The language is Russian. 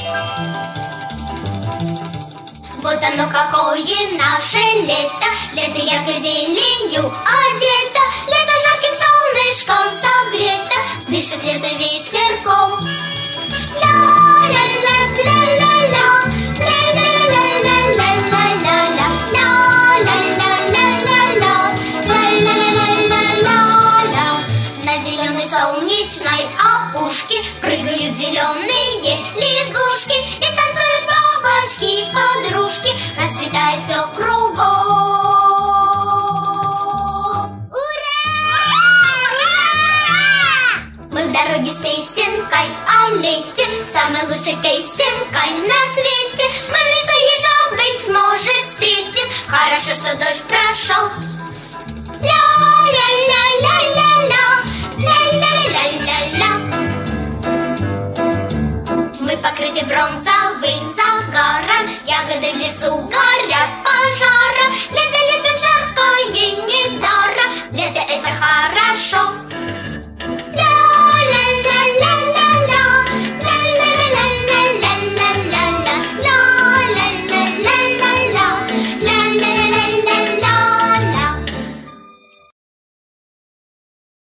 Вот оно какое наше лето, лето яркой зеленью одето, лето жарким солнышком согрето, дышит лето ветерком. Ля-ля-ля-ля-ля-ля, ля-ля-ля-ля-ля-ля-ля, ля-ля-ля-ля-ля-ля-ля-ля-ля-ля. На зеленой солнечной опушке прыгают зеленые лягушки и танцуют бабочки-подружки, расцветает все кругом. Ура! Мы в дороге с песенкой о лете, самой лучшей песенкой на свете. Мы в лесу ежа, быть может, встретим, хорошо, что дождь прошел. Ля-ля-ля-ля-ля-ля, ля-ля-ля-ля-ля. Мы покрыты бронзовым загаром, ягоды в лесу горят.